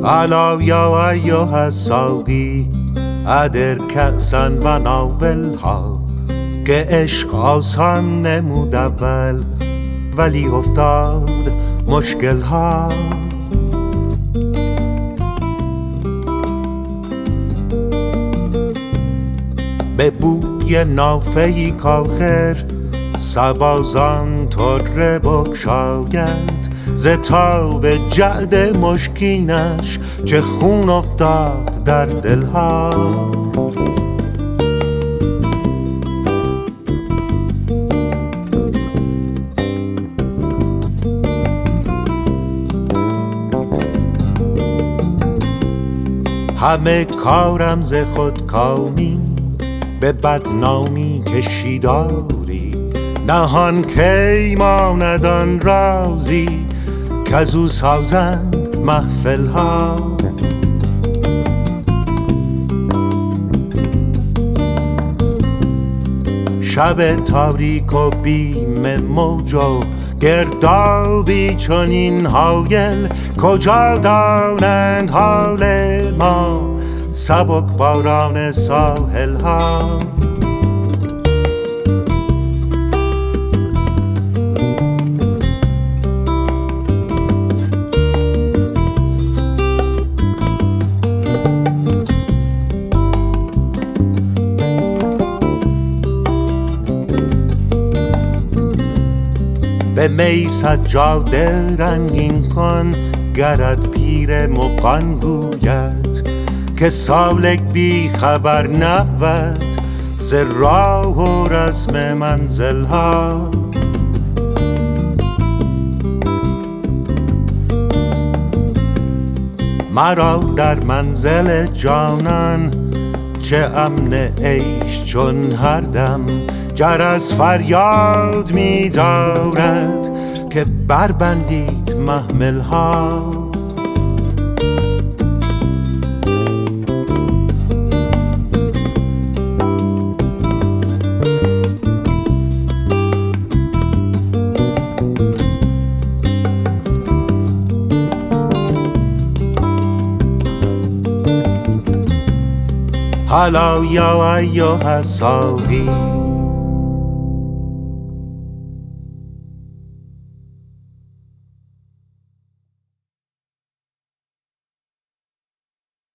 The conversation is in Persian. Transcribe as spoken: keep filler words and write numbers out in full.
ألا يا أيها الساقی ادر کأسا و ناولها که عشق آسان نمود اول ولی افتاد مشکل ها. به بوی نافه‌ای کآخر صبازان طره بگشاید، ز تاب جعد مشکینش چه خون افتاد در دلها. همه کارم ز خودکامی به بدنامی کشیداری، نهان کی ماند آن رازی کزو سازند محفل ها. شب تاریک و بیم موج و گردابی چنین هایل، کجا دانند حال ما سبک باران ساحل ها. به می سجاده رنگین کن گرت پیر مغان گوید که سالک بی خبر نبود ز راه و رسم منزل ها. مرا در منزل جانان چه امن عیش چون هر دم جرس فریاد می دارد که بربندید محمل ها. ألا يا أيها الساقی